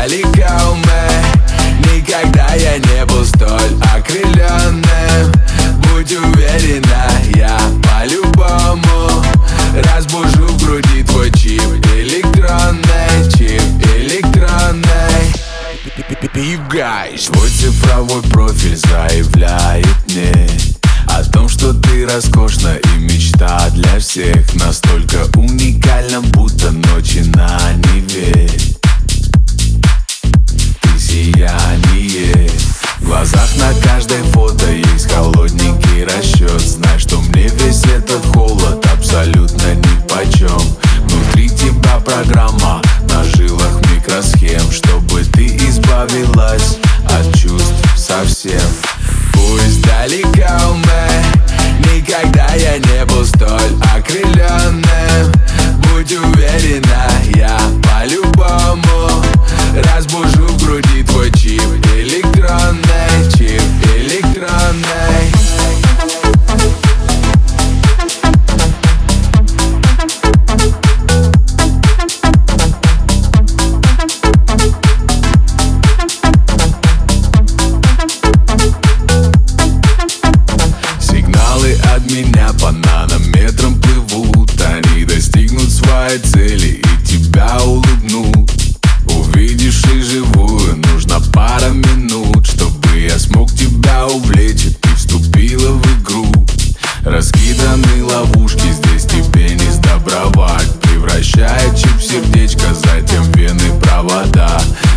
издалека уме. Никогда я не был столь окрыленным. Будь уверена, я по-любому разбужу в груди твой чип электронный, чип электронный. Пивгайс. Твой цифровой профиль заявляет мне о том, что ты роскошна и мечта для всех. Настолько уникальна, будто ночи на Неве. Ты сияние. В глазах на каждой фото есть холодненький расчет. Знай, что мне весь этот холод абсолютно нипочем. Внутри тебя программа, на жилах микросхем, чтобы ты избавилась от чувств совсем. Пусть далеко уме, никогда я не был столь окрыленным. Будь уверена, я по-любому разбужу в груди твой чип электронный, чип электронный. От меня по нанометрам плывут. Они достигнут своей цели и тебя улыбнут. Увидишь их живую, нужно пара минут, чтобы я смог тебя увлечь, и ты вступила в игру. Раскиданы ловушки, здесь тебе не сдобровать. Превращает чип в сердечко, затем вены провода.